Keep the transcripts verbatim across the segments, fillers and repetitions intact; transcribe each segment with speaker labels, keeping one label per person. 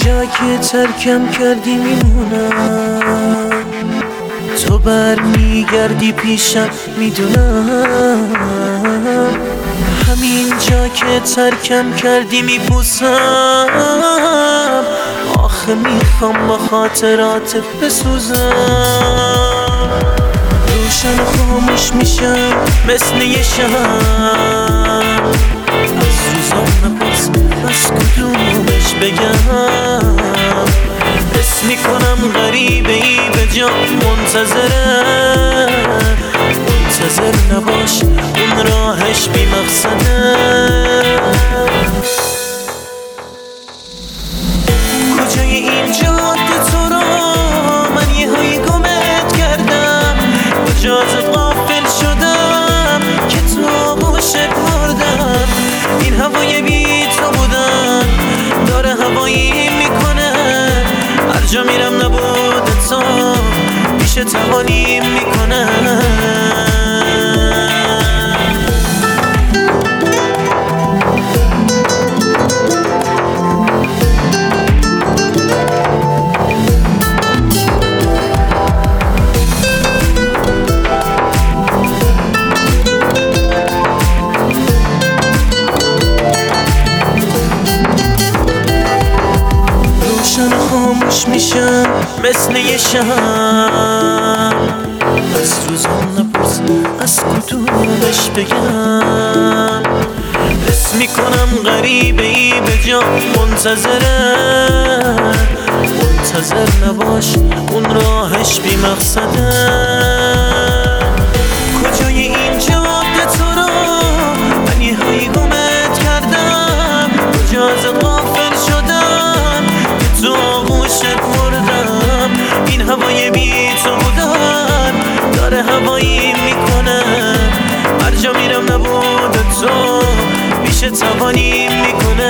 Speaker 1: اینجا که ترکم کردی میمونم، تو بر میگردی پیشم میدونم. همین جا که ترکم کردی میپوسم، آخه میخوام با خاطراتت بسوزم. روشن خاموش میشم مثل یه شم، از روزام نپرس از کدومش بگم. حس میکنم غریبه ای به جا منتظرم، منتظر نباش اون راهش بی مقصده. کجای این جاده تو رو من یه هایی گمت کردم، کجا از غافل شدم که تو آغوشت مردم. این هوای بی تو بودن داره هوایی میکنه، هر جا میرم نبود تو میشه توانیم میکنه. خاموش میشم مثل یه شم، از روزام نپرس از کدومش بگم. حس میکنم غریبه ای به جا منتظرم، منتظر نباش اون راهش بی مقصده. کجای این جاده تو رو من یه هایی گمت کردم، کجا از غافل شدم که تو آغوشت مردم. این هوای بی تو بودن داره هوایی میکنه، هر جا میرم نبود تو میشه توانیم میکنه.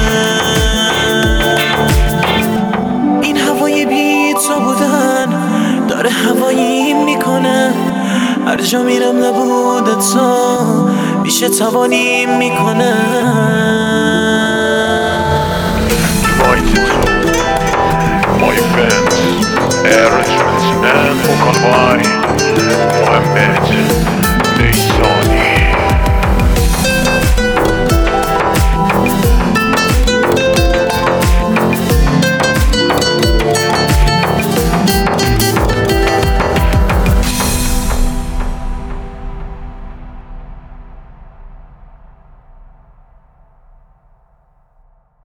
Speaker 1: این هوای بی تو بودن داره هوایی میکنه، هر جا میرم نبود تو میشه توانیم میکنه.
Speaker 2: Arrangements and vocal by Mohammed Deysani.